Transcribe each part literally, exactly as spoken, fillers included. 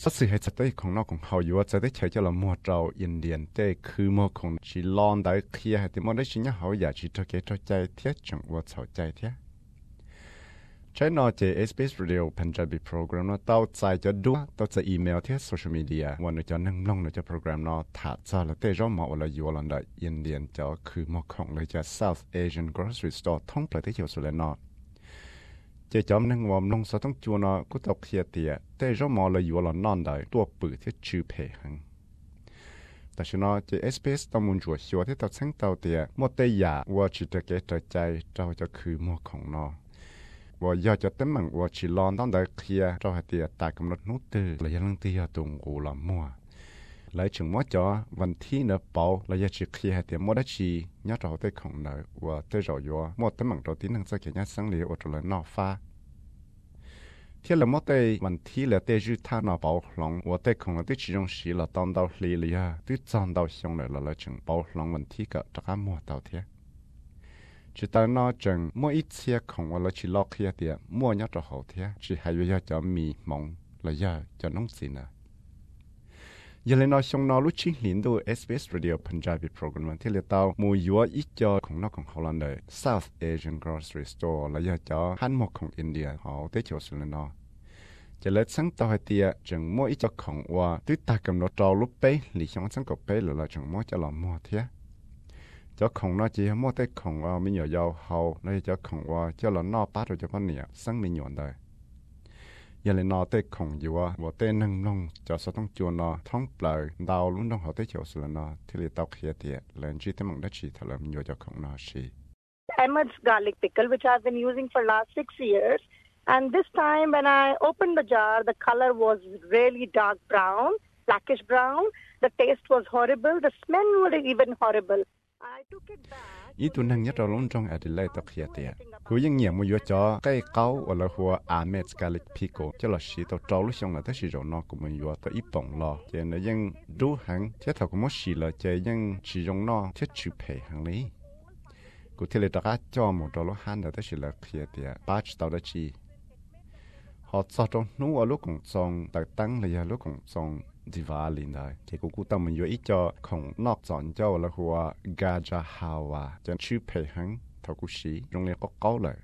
สักสิ่งให้จัดได้ของนอกของเขาอยู่ว่าจะได้ใช้จะละมัวเจ้าอินเดียนได้คือมัวของชีลอนได้เคลียร์ที่มันได้ชิ้นเขาอยากชีจะเกิดใจเทียจังว่าเข้าใจเทียใช้นอเจ เอส บี เอส Radio Punjabi Program นอต้าใจจะดูต้าจะอีเมลที่โซเชียลมีเดียวันนี้จะนั่งลงในจะโปรแกรมนอถัดจากแล้วแต่เราหมอว่าเราอยู่วันใดอินเดียนจะคือมัวของเลยจะ South Asian Grocery Store ท่องประเทศอยู่สุดเลยนอเจจอมนั่งวอมลงสต้องจวนอก็ตกเขียเตียแต่เราหมอเราอยู่วันนอนได้ตัวปืนที่ชื่อเพหังแต่ฉันว่าเจ เอส บี เอส ต้องมุนจัวชัวที่ตัวเส้นเตาเตียหมดแต่อยากว่าจิตเกตใจเราจะคือมัวของนอว่าอยากจะเต็มมั่งว่าชิลอนต้องได้เคลียร์เราให้เตียตายกำหนดนู้ตื่นเลยยังเตียตรงกูละมัวหลายถึงว่าจ่อวันที่เนเปาเราอยากจะเคลียร์ให้เตียมัวได้ชียัดเราได้ของเนว่าเตเราอยู่มัวเต็มมั่งเราที่นั่งจะเขียนยัดสังเหลียวอดเลยนอฟ้าเที่ยวละมัวได้วันที่เราเตจุท่านอเปาหลงว่าได้ของเราที่ชิงสีเราต้อง到里里啊ที่จอน到乡เลยเราเลยถึงเปาหลงวันที่ก็จะ干มัว到เทียchỉ tao nói rằng mỗi ít xe không là chỉ lo kia thì mua nhớ cho hậu thế chỉ hay bây giờ cho mì mỏng là giờ cho nông xin à giờ lên nói xong nó lúc chính liền đôi ét bê ét Radio Punjabi Program thì là tao mua yếu ít cho không nó còn hậu lần này South Asian Grocery Store là giờ cho hắn mộtของ India họ tới chỗ xuống lên nóจะเล็ดสังต่อให้เตียจังมั่วอีเจ้าของว่าตื้อตากำหนดจอลุเป้หรือช่องสังกบเป้หรือเราจังมั่วจะหล่อมั่วเทียเจ้าของน่าจะมั่วแต่ของว่ามีหน่วยยาวเฮาแล้วเจ้าของว่าเจ้าหล่อนอป้าโดยเฉพาะเนี่ยสังมีหน่วยได้อย่าเลยนอแต่ของอยู่ว่าว่าแต่นั่งลงจะสต้องจวนนอท้องเปล่าดาวลุ้นต้องเขาแต่เจ้าสุดนอที่เลยเต้าเขียเตียเลยจีแต่มังได้ชีทะเลมีหน่วยเจ้าของนอชี Ahmed's garlic pickle which I've been using for last six years. And this time when I opened the jar, the color was really dark brown, blackish brown. The taste was horrible. The smell was even horrible. I took it back. Ý tuần năng nhất là luôn trong Adelaide tập hiện tiệt. Cú những nhiều mua cho cái cáo ở là hoa Ahmed's garlic pickle cho là xí tàu trâu lúc xong là tới xí rồi nó cũng mua cho tới ít bỏng lo. Cho nên những đủ hàng chứ thầu cũng mất xí là cho những chỉ dùng nó chứ chịu pay hàng lý. Cú thì là đã cho một trâu lúc han là tới xí là hiện tiệt. Bắt tàu đã chi. Họ cho trong nú ở lúc cũng trong đặc tăng là giờ lúc cũng trong Diwali này thì cũng cũng tâm mình vô ý cho không nóc chọn cho là hoa Gaja Hawa cho chữ pay hắn thầu cũng xí trong này có câu lại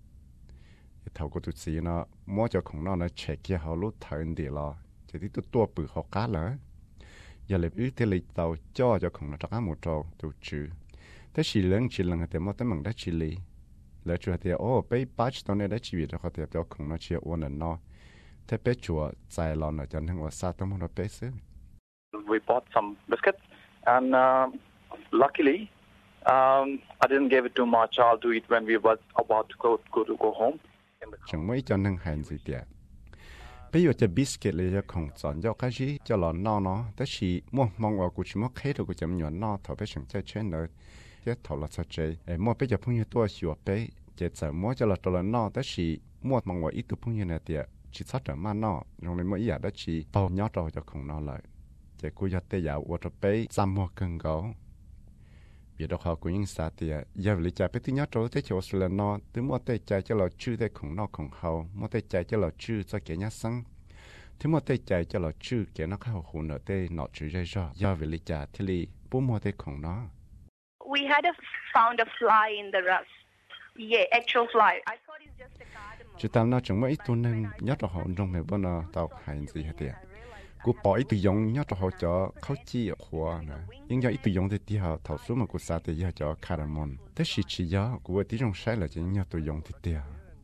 thầu cũng tụt xí nó mua cho không nó nó check kia họ lúc thời đi lo thì tí tụt tua bự họ cá lỡ giờ lại ước thế lịch tàu cho cho không nó cho cá một trâu tụt chữ thế chỉ lần chỉ lần thì mua tới mảng đất chỉ lý lỡ chùa thì ô bây bắt tao này đã chỉ vì họ thì cho không nó chỉ ôn nó thế bé chùa dài lon ở chân thằng ở xa tao muốn nó bé xứ. We bought some biscuits and uh, luckily um, I didn't give it to my child to eat when we was about to go go to go home. Chẳng mấy cho năng hành gì tiệt. Bây giờ cho biscuit là cho không chọn cho cái gì cho lon no nó, thế chỉ mua mong vào cũng chỉ mua khế thôi cũng chỉ mua no thôi bé chẳng chơi chơi nữa. Thế thầu là sao chơi? Mua bây giờ phong nhiêu tua xíu bé, chỉ sợ mua cho là cho no, thế chỉ mua mong vào ít tu phong nhiêu này tiệt. Chỉ sát trở mà nó, rồi mình mới giờ đó chỉ bao nhớ rồi cho không nó lại, chỉ cúi giật tay dạo ở trong bể xăm mua cân gấu, vì đó họ cũng những sao thì giờ lý giải bé thứ nhất rồi thế chỗ là nó, thứ mua tay chạy cho là chữ tay không nó không hậu, mua tay chạy cho là chữ cho kẻ nhát sang, thứ mua tay chạy cho là chữ kẻ nó khao hồn ở tay nó chữ ra ra, giờ vì lý giải thì lý bố mua tay không nó. We had a, found a fly in the rust. Yeah, actual fly. I thought it's just a cardamom. Chỉ tao nói chẳng mấy tuần năng nhớ cho họ trong này bên nào tao hành gì hết tiệt. Cú bỏ ít từ dùng nhớ cho họ cho khâu chi ở hoa nè. Nhưng do ít từ dùng thì tí họ thầu số mà cú sa thì nhớ cho cardamom. Thế chỉ chỉ nhớ cú tí trong sai là chỉ nhớ từ dùng thì tiệt.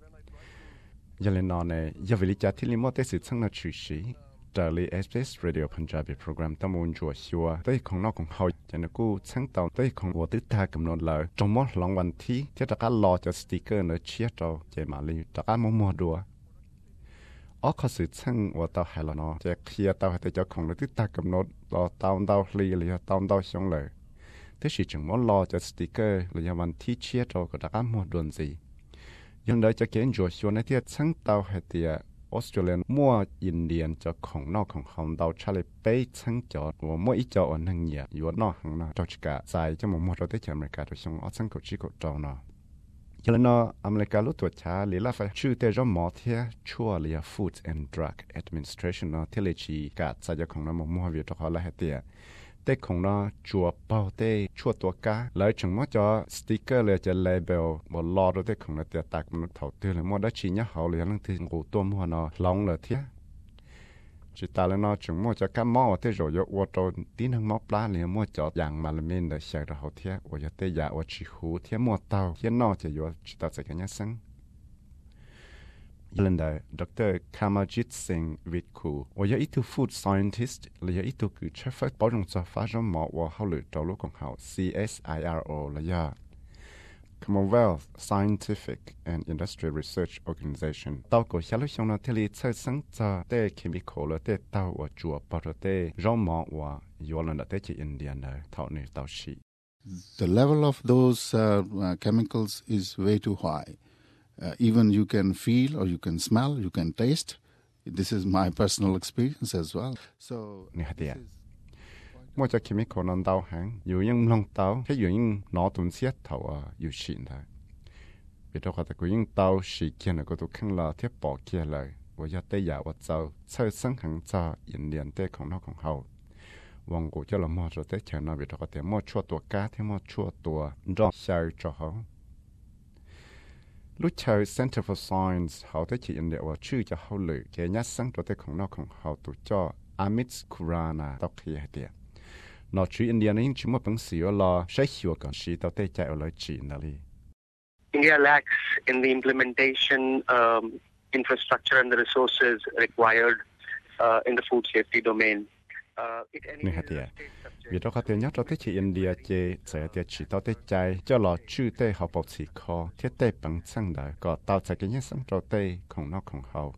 Giờ lên nó này giờ về lý giải thì liên mốt tới sự sang là chủ sĩ. Trở lại ét bê ét Radio Punjabi Program tâm ôn chùa xua tới không nó cũng hậu cho nó cú sáng tạo tới không vô tứ tha cầm nón lợi trong mỗi lòngวันที่ที่จะการรอจะสติกเกอร์เนื้อเชียร์เราใจมาลีจะการมั่วดัวอ๋อเขาสื่อช่างว่าเตาหายแล้วเนาะจะเคลียร์เตาให้เจ้าของเนื้อตตากำหนดรอเตาเตาลีหรือเตาเตาช่องเลยที่สิจึงมั่วรอจะสติกเกอร์หรือวันที่เชียร์เราก็จะการมั่วด่วนสิยังได้จะเกณฑ์จัวชัวในที่ช่างเตาให้เตียออสเตรเลียมั่วอินเดียนจะของนอกของเขาเดาชาเลเป้ชั้งจอดว่ามั่วอีจออันหนึ่งเหยียดอยู่นอกของนอกจอดกะใจจะมั่วมั่วเราได้จากอเมริกาโดยช่องออสซังกุชิกุจอเนาะ cho nên nó America lúc tuổi cha lý là phải chữ tên trong mỏ thế chua là Food and Drug Administration nó thế là chỉ cả sai cho không nó một mua việc cho họ là hết tiệtแต่ของเราจัวเป่าเต้ชั่วตัวกาแล้วจึงมั่วจอสติ๊กเกอร์เลยจะเลเบลบนล้อด้วยเต้ของเราเตียตักมันเท่าเตือนเลยมั่วได้ชี้เนี่ยเขาเลยนั่งถึงกูตัวมั่วเนาะลองเลยเทียจิตาเลยเนาะจึงมั่วจะกั้มมั่วเต้โรยวัวโตตีนังมั่วปลาเลยมั่วจอดอย่างมาเลเมนเลยใช้เราเทียว่าจะเตยาว่าชิหูเทียมั่วเต้าเทียนอจะอยู่จิตาใส่กันยังซังยันได้ดรคามาจิตซิงวิทคูว่าอย่าอีตัว food scientist หรืออย่าอีตัวคือเชฟป้องจะฟ้าจอมหมอว่าเขาหรือเจ้าลูกของเขา C S I R O หรืออย่า Commonwealth Scientific and Industry Research Organization ตัวก็เชื่อลูกชงนั้นที่ลีเชื่อสังจะเต้เคมีคอลและเต้ตัวว่าจัวปอร์เต้จอมหมอว่าย้อนนั้นเต้ที่อินเดียนะเท่านี้ตัวชี The level of those uh, uh, chemicals is way too high. Uh, even you can feel or you can smell, you can taste. This is my personal experience as well. So, this is mỗi cho chemical non đau hàng, dù những long đau, cái dù những nó tốn xét thầu à, dù xịn thôi. Vì đó có thể có những đau sự kiện là có thể khăn là thiết bỏ kia lại, và giờ tây giả và giàu, sau sáng hàng cho yên liền tâyของnóของhậu. Vòng cổ cho là mua rồi tây chờ nó vì đó có thể mua chua tua cá, thế mua chua tua rong sao cho họ. Lúc chơi Center for Science, họ tới chỉ India và chữ cho họ lựa cái nhát sáng cho tớiของnóของhọ tụ cho Amit Khurana đọc khi hay tiệt. Nó chữ India nên chỉ một bằng sự là sẽ hiểu còn sự tao tới chạy ở lại chỉ nào đi. India lacks in the implementation um, infrastructure and the resources required uh, in the food safety domain. Nên hạt tiệt. Vì đó có thể nhắc cho tới chỉ India chế sẽ tiệt chỉ tao tới chạy cho là chữ tới họ bảo chỉ khó thiết tới bằng sang đời có tao sẽ cái nhát sáng cho tớiของnóของhọ.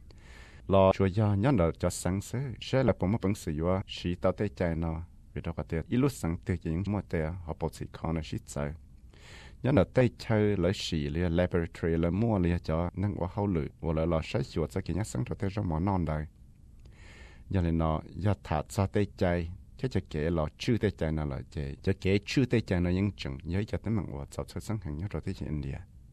Lo chúa ya nhớ là cho sáng sớm sẽ là một bằng sự yếu chỉ tao tới chạy nó. Vì đó có thể ít lúc sáng tới những mua tới họ bảo chỉ khó nó xịt chạy. Nhớ là tới chơi lấy xì lấy laboratory lấy mua lấy cho năng quá hậu lự và lại là sẽ chuột cho cái nhát sáng cho tới trong món non đời. Giờ này nó giờ thả cho tới chạy chứ cho kể là chưa tới chạy nào là chạy cho kể chưa tới chạy nó những chừng nhớ cho tới mạng và sau thời sáng hàng nhớ rồi tới India.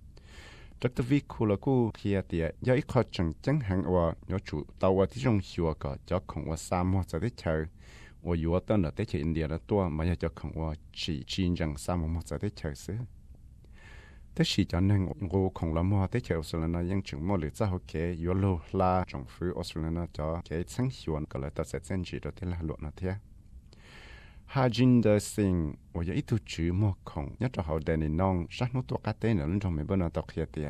Rất là vì khu là khu kia tiệt giờ ít khó chừng chẳng hạn và nhớ chủ tàu và tí trong hiệu quả cho không và sa mua cho tới chơi và yếu tên là tới India là tua mà giờ cho không và chỉ chỉ rằng sa mua cho tới chơi xứ. Thế chỉ cho nên ngô không làm mua tới chơi Australia nó những chừng mua được ra học kế yếu lô la trong phía Australia nó cho cái sáng hiệu cái là ta sẽ xem chỉ được thế là luận nó thế. Harjinder Singh và ít tu chữ mua không nhất là họ đề nên nong sát nútตัวcái tên là nó trong mấy bên nó tao kia tiệt.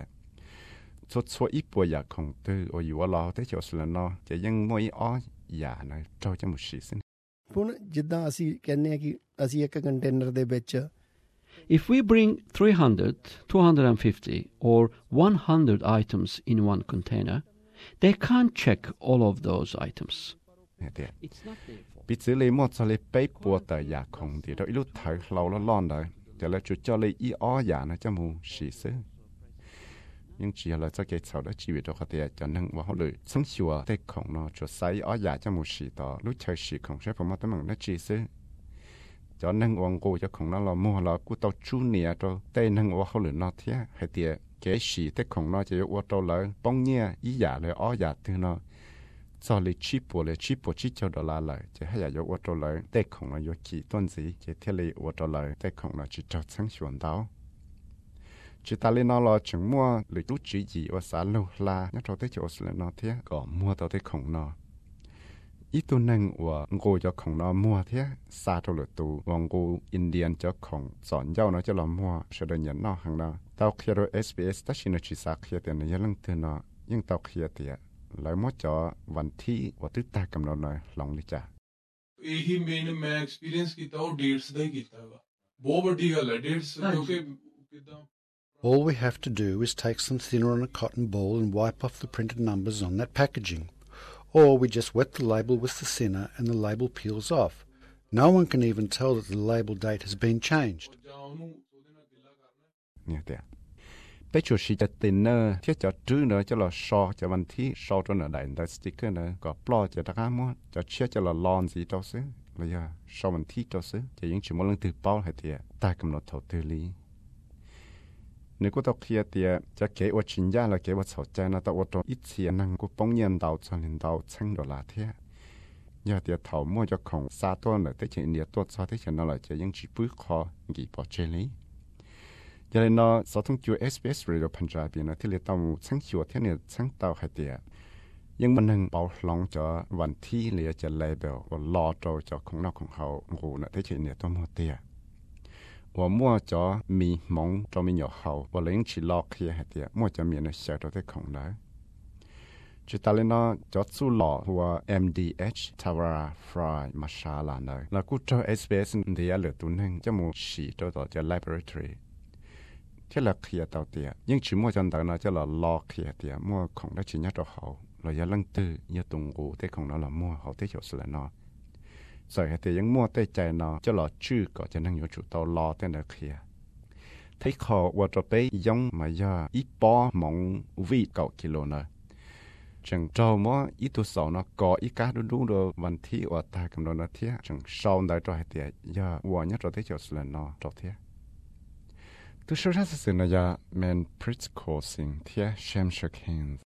Số số ít bùa giả không từ ở yếu lo tới chơi Australia nó chỉ những mỗi ó giả này cho cho một sự sinh. ਹੁਣ ਜਿੱਦਾਂ ਅਸੀਂ ਕਹਿੰਦੇ ਆ ਕਿ ਅਸੀਂ ਇੱਕ ਕੰਟੇਨਰ ਦੇ ਵਿੱਚ If we bring three hundred, two hundred fifty or one hundred items in one container, they can't check all of those items. It's not their fault. Bị xử lý một số lý bấy bùa tờ giả không thì đó ít lúc thấy lâu nó lon đời. Cho là chủ cho lý ý ó giả nó cho mù xì xứ. Nhưng chỉ là cho cái sau đó chỉ vì đó có thể cho nên vào họ lựa sống chùa tới không nó cho sai ó giả cho mù xì đó lúc chơi xì không sẽ phải mất tới mừng nó chỉ xứ. Cho nên ông cô cho không nó là mua là cú tàu chú nè cho tây nên ông họ lựa nó thế hay tiệt cái xì tới không nó chỉ ông tàu lại bông nhẹ ý giả lại ó giả từ nó cho lấy chip bộ lấy chip bộ chip cho đô la lại chỉ hay là ông tàu lại tới không nó có kỳ tuần gì chỉ thế lấy ông tàu lại tới không nó chỉ cho sáng chuẩn đó chỉ ta lên nó là chừng mua lấy chút chỉ gì và xả lâu la nhớ cho tới chỗ là nó thế có mua tàu tới không nó ít tu năng và ngô cho không nó mua thế xa cho lượt tu và ngô Indian cho không chọn giao nó cho nó mua sẽ được nhận nó hàng nào tao khi rồi S B S ta xin nó chỉ xa khi tiền này lần thứ nó nhưng tao khi tiền lại mất choวันที่và tức ta cầm nó này lòng đi trả ਇਹੀ ਮੇਨ ਮੈਂ ਐਕਸਪੀਰੀਅੰਸ ਕੀਤਾ ਉਹ ਡੇਟਸ ਦਾ ਹੀ ਕੀਤਾ ਵਾ ਬਹੁਤ ਵੱਡੀ ਗੱਲ ਹੈ ਡੇਟਸ ਕਿਉਂਕਿ ਕਿਦਾਂ All we have to do is take some thinner on a cotton ball and wipe off the printed numbers on that packaging. Or we just wet the label with the thinner and the label peels off. No one can even tell that the label date has been changed. Bây giờ chỉ cho thinner, thiết cho trứ nữa cho là so cho văn thi so cho nó đại đại sticker nữa, có plo cho tất cả mọi, cho chia cho là lon gì đó xứ, bây giờ so văn thi đó xứ, chỉ những chuyện mỗi lần từ bao hay thì ta cầm nó thầu tư lý. nếu có tao kia thìจะเก๋ว่าชิ้นยาละเก๋ว่าเข้าใจนะแต่ว่าตัวอีเสียนั่งกูป้องยันดาวจนดาวช่างดอลลาร์เทียยาเดียเท่ามั่วจะของซาตัวเนี่ยแต่เช่นเดียตัวซาที่ฉันนั่นแหละจะยังจีบคอกี่ปอเจลี่ยังเลยเนาะสอทุ่งจูเอสบีเอสเรดิโอพันจาบีนะที่เรียกตามช่างชัวที่เนี่ยช่างเตาให้เดียยังมันหนึ่งเป่าลองจะวันที่เรียจะเลเบลว่ารอโจจะของนอกของเขาหูเนี่ยที่เช่นเดียตัวมั่วเดียว่ามั่วจะมีมองจะมีหยอกเขาว่าเลี้ยงชีลอกเคียให้เดียมั่วจะมีในเสียตัวที่ของได้จุดตาเลนจะสู้หล่อหัว เอ็ม ดี เอช Tara Fry มาชาลาเลยแล้วกูเจอ เอส บี เอส เดียเหลือตัวหนึ่งจะมูฉีตัวต่อจะ laboratory ที่เราเคลียร์ตัวเดียยิ่งชิมั่วจันตานะจะเราลอกเคลียร์เดียมั่วของได้ชิ้นยัดตัวเขาเราอย่าลังตื้ออย่าตุงกูที่ของเราเรามั่วเขาที่เฉียวสละนอใส่ให้เดียยังมั่วได้ใจนอจะเราชื่อก็จะนั่งอยู่จุดตัวรอแต่เราเคลียร์ที่ขอว่าจะไปย่องมาย่าอีปอมองวีเก้ากิโลเนอจังเจ้ามั่วอีตัวสองเนาะก่ออีกาดูดูดูวันที่ว่าตายกำลังนาเทียจังสองได้ตัวให้เดียย่าวัวเนี่ยตัวที่เฉียวสละนอตัวเทียตัวสุดท้ายสุดนะย่าแมนพริตซ์โคสิงเทียแชมเชอร์เคน